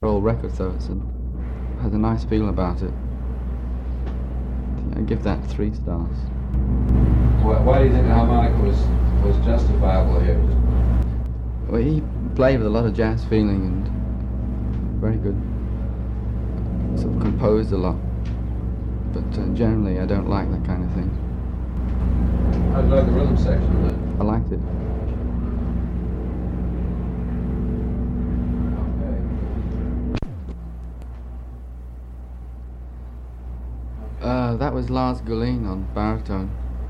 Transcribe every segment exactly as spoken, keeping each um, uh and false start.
Old record though, it's a, has a nice feel about it. I give that three stars. Why, why do you think the harmonica was was justifiable here? Well, he played with a lot of jazz feeling and very good. Sort of composed a lot, but uh, generally I don't like that kind of thing. How do you like the rhythm section of it? I liked it. Uh, that was Lars Gullin on baritone.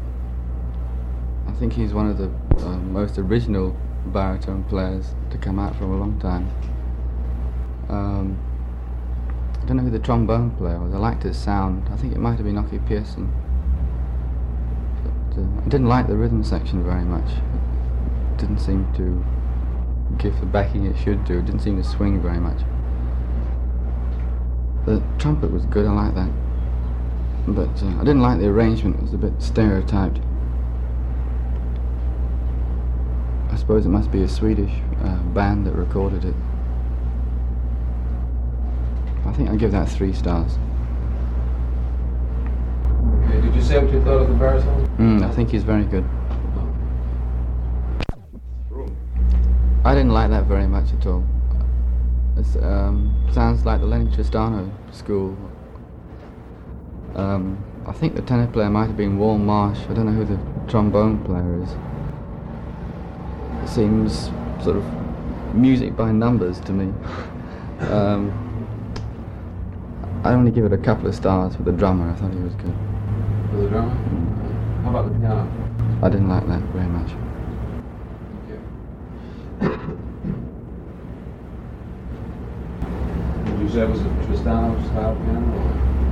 I think he's one of the uh, most original baritone players to come out for a long time. Um, I don't know who the trombone player was. I liked his sound. I think it might have been Ockie Pearson. But, uh, I didn't like the rhythm section very much. It didn't seem to give the backing it should do. It didn't seem to swing very much. The trumpet was good. I liked that. But uh, I didn't like the arrangement. It was a bit stereotyped. I suppose it must be a Swedish uh, band that recorded it. I think I'd give that three stars. Okay, did you say what you thought of the baritone? Mm, I think he's very good. I didn't like that very much at all. It um, sounds like the Lenny Tristano school. Um, I think the tenor player might have been Wal Marsh. I don't know who the trombone player is. It seems sort of music by numbers to me. um, I only give it a couple of stars for the drummer. I thought he was good. For the drummer? How about the piano? I didn't like that very much. Okay. Would you say it was a Tristano style piano? Or?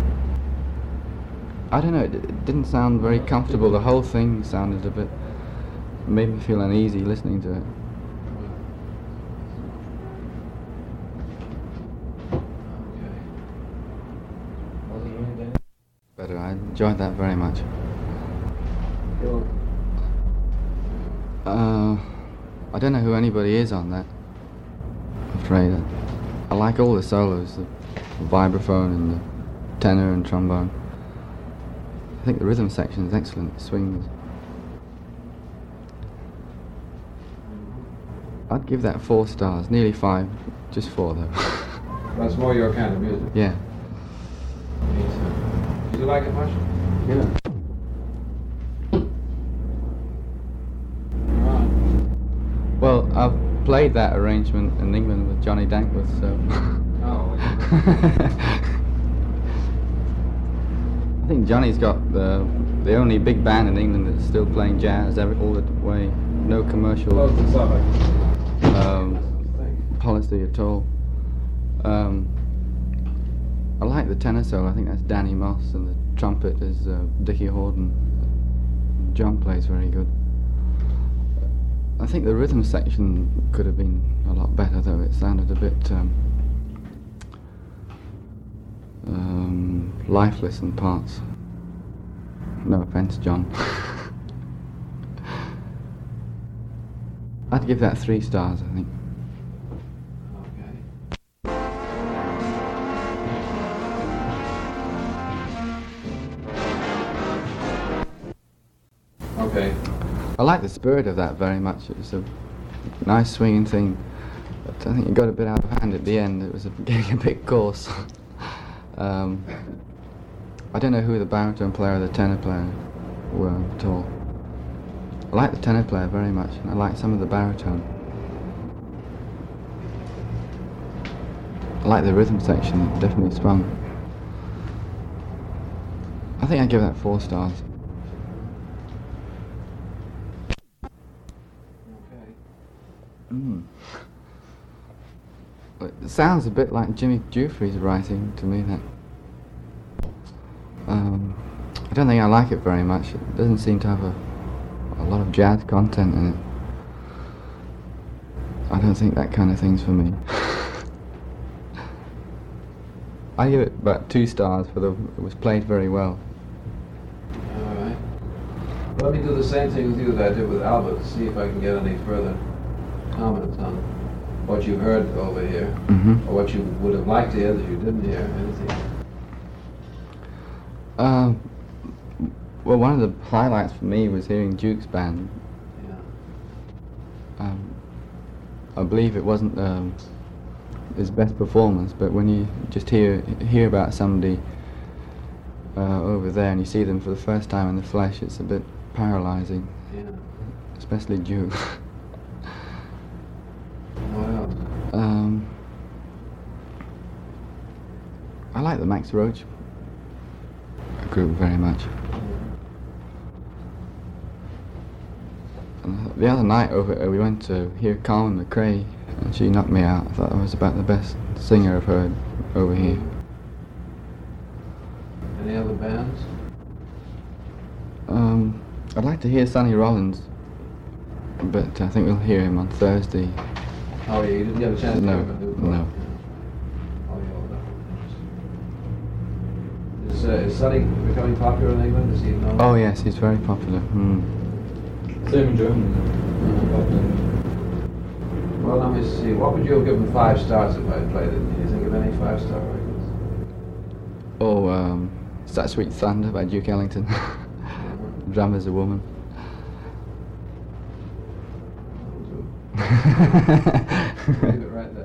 I don't know, it, it didn't sound very comfortable. The whole thing sounded a bit, made me feel uneasy listening to it. Okay. Better, I enjoyed that very much. Uh, I don't know who anybody is on that, I'm afraid. I like all the solos, the vibraphone and the tenor and trombone. I think the rhythm section is excellent, the swings. I'd give that four stars, nearly five, just four though. That's more your kind of music. Yeah. Did you like it much? Yeah. Well, I've played that arrangement in England with Johnny Dankworth, so... Oh. I think Johnny's got the the only big band in England that's still playing jazz every, all the way. No commercial um, policy at all. Um, I like the tenor solo. I think that's Danny Moss, and the trumpet is uh, Dickie Horden. John plays very good. I think the rhythm section could have been a lot better, though. It sounded a bit um, um, lifeless in parts. No offence, John. I'd give that three stars, I think. Okay. I like the spirit of that very much. It was a nice swinging thing, but I think it got a bit out of hand at the end. It was a, getting a bit coarse. um, I don't know who the baritone player or the tenor player were at all. I like the tenor player very much, and I like some of the baritone. I like the rhythm section, it definitely swung. I think I'd give that four stars. Mm. It sounds a bit like Jimmy Giuffre's writing to me. That um, I don't think I like it very much. It doesn't seem to have a, a lot of jazz content in it. I don't think that kind of thing's for me. I give it about two stars for the. It was played very well. All right. Let me do the same thing with you that I did with Albert. See if I can get any further comments on it. what you heard over here, Mm-hmm. or what you would have liked to hear that you didn't hear? Anything? Uh, well, one of the highlights for me was hearing Duke's band. Yeah. Um, I believe it wasn't um, his best performance, but when you just hear hear about somebody uh, over there and you see them for the first time in the flesh, it's a bit paralyzing, Yeah. especially Duke. Wow. um, I like the Max Roach group very much. And the other night over uh, we went to hear Carmen McRae, and she knocked me out. I thought I was about the best singer I've heard over here. Any other bands? Um, I'd like to hear Sonny Rollins, but I think we'll hear him on Thursday. Oh, yeah, you didn't get a chance to No, hear him at Newport? no. Yeah. Oh, yeah, well, is, uh, is Sonny becoming popular in England? Is he known? Oh yes, he's very popular. Hmm. Same in Germany. Well, let me see. What would you have given five stars if I had played it? Can you think of any five-star records? Oh, um, is that Sweet Thunder by Duke Ellington? Drummer's a woman. Leave it right there.